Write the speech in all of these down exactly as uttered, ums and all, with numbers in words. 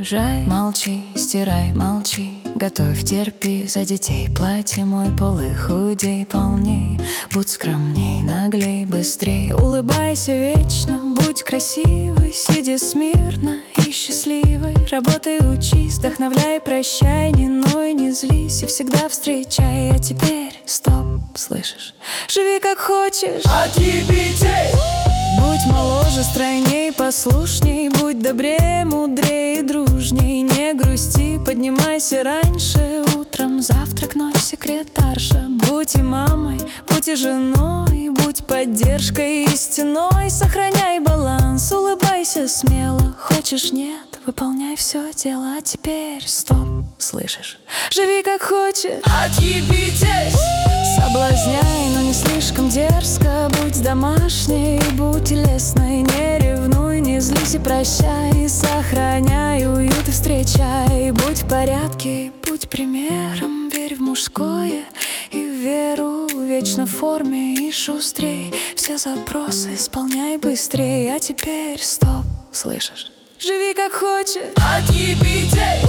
уезжай, молчи, стирай, молчи, готовь, терпи, за детей плати мой полы, худей, полней, будь скромней, наглей, быстрей, улыбайся вечно, будь красивой, сиди смирно и счастливой, работай, учись, вдохновляй, прощай, не ной, не злись и всегда встречай. А теперь стоп, слышишь? Живи как хочешь, Отъебитесь! будь моложе, стройней, послушней, будь добрее, мудрее, дружней, не грусти, поднимайся раньше утром, завтрак, ночь, секретарша. Будь и мамой, будь и женой, будь поддержкой и стеной, сохраняй баланс, улыбайся смело, хочешь нет, выполняй все дело. А теперь стоп, слышишь? Живи как хочешь, Отъебитесь! соблазняй, но не слишком дерзко, будь домашней, будь лестной, не ревнуй, не злись и прощай, сохраняй уют и встречай, будь в порядке, будь примером, верь в мужское и в веру, вечно в форме и шустрей, все запросы исполняй быстрей. А теперь стоп, слышишь? Живи как хочешь, Отъебитесь!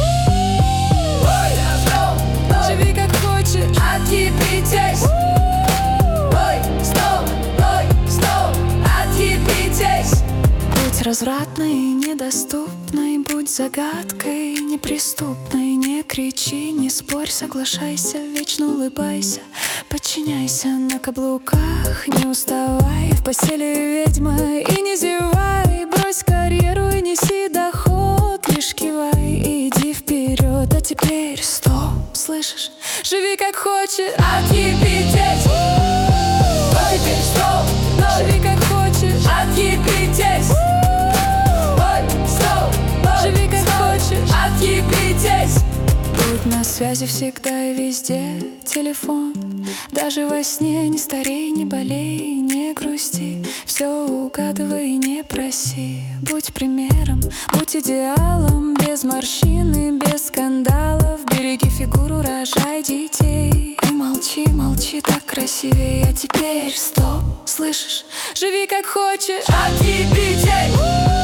Ой, стоп! живи как хочешь, Отъебитесь! Ой, стоп! Ой, стоп! Отъебитесь! будь развратной и недоступной, будь загадкой и неприступной, не кричи, не спорь, соглашайся, вечно улыбайся, подчиняйся на каблуках, не уставай, в постели ведьма и не зевай, брось карьеру и неси доход, лишь кивай и иди вперед. А теперь стоп, слышишь? Живи как хочешь, Отъебитесь! Ой, теперь стоп! живи как хочешь, Отъебитесь! Ой, стоп! живи как хочешь. Отъебитесь! Будь на связи всегда и везде, телефон, даже во сне, не старей, не болей, не грусти, все угадывай, не проси. Будь примером, будь идеалом, без морщин и без скандалов, береги фигуру, рожай детей и молчи, молчи, так красивее. А теперь стоп, слышишь? Живи как хочешь, Отъебитесь!